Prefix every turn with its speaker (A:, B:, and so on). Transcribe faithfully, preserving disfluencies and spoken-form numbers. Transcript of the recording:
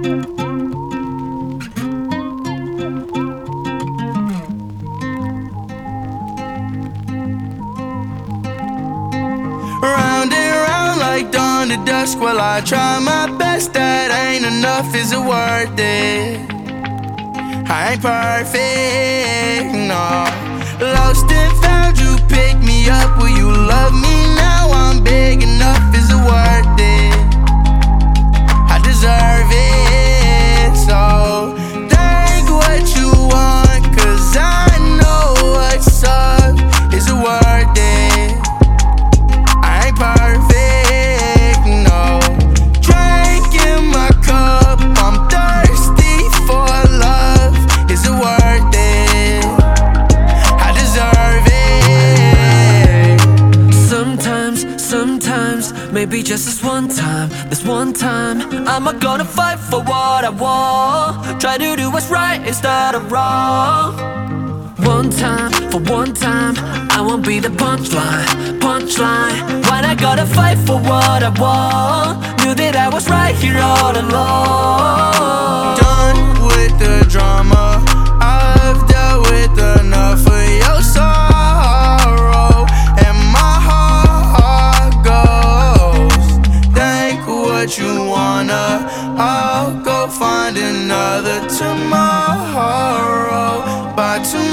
A: Round and round like dawn to dusk. Well, I try my best, that ain't enough. Is it worth it? I ain't perfect, no. Lost and found, you pick me up. Will you love me now? I'm big enough. Is it worth it? I deserve it. So take what you want, cause I know what's up. Is it worth it? I ain't perfect, no. Drink in my cup, I'm thirsty for love. Is it worth it? I deserve it.
B: Sometimes, sometimes, maybe just this one time, this one time, I'm not gonna fight for what I want. Try to do what's right instead of wrong. One time, for one time, I won't be the punchline, punchline. When I gotta fight for what I want, knew that I was right here all along.
A: Done with the drama, I've dealt with enough of your sorrow, and my heart goes. Think what you wanna, I'll go find another tomorrow. By tomorrow